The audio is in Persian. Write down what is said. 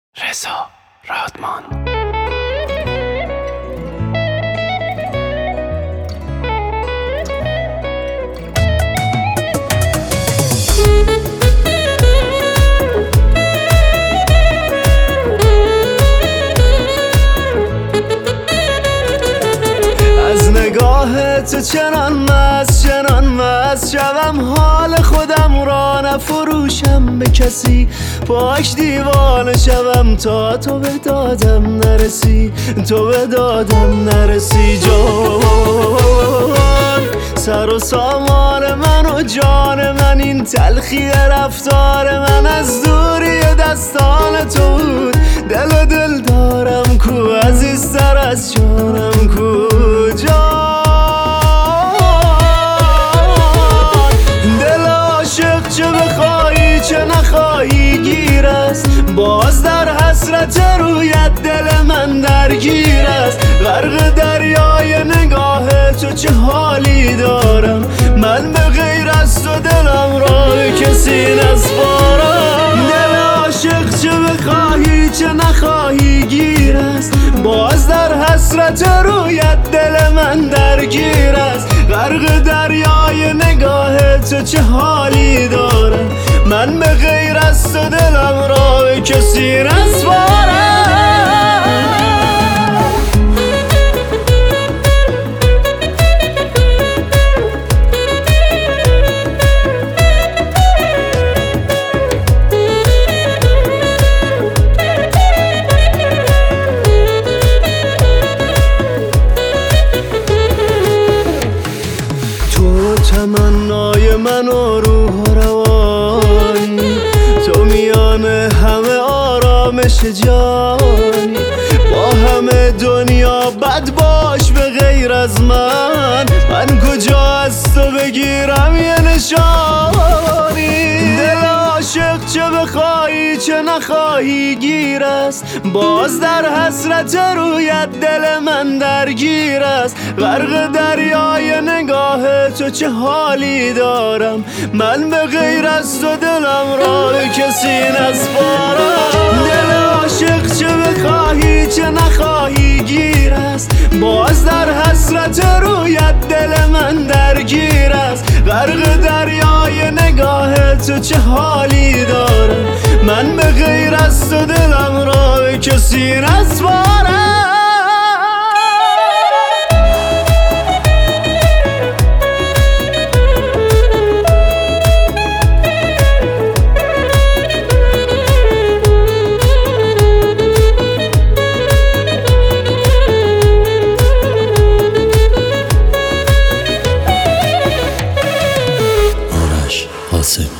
رضا رادمان. از نگاه تو چنان مست شوم حال خودم را نفروشم به کسی، پاک دیوانه شوم تا تو به دادم نرسی، تو به دادم نرسی. جان سر و سامان من و جان من، این تلخی رفتار من از دوری دستان تو بود. دل و دل دارم کو، عزیزتر از جانم کو. چه بخواهی چه نخواهی گیر است، باز در حسرت رویت دل من درگیر است. غرق دریای نگاه تو چه حالی دارم، من به غیر از تو دلم را به کسی نسپارم. دل عاشق چه بخواهی چه نخواهی گیر است، باز در حسرت رویت دل من درگیر است. غرق دریای نگاه تو چه حالی دارم، من به غیر از تو دلم را به کسی نسپارم. تمنای من و روح و روانی، تو میان همه آرامش جانی. با همه دنیا بد باش به غیر از من کجا از تو بگیرم یه نشانی. دل عاشق چه بخواهی چه نخواهی گیر است، باز در حسرت رویت دل من درگیر است. غرق دریای نگاه تو چه حالی دارم، من به غیر از تو دلم را به کسی نسپارم. دل عاشق چه بخواهی چه نخواهی گیر است، باز در حسرت رویت دل من درگیر است. غرق دریای نگاه تو چه حالی دارم، من به غیر از تو دلم را به کسی نسپارم. آرش قاسمی.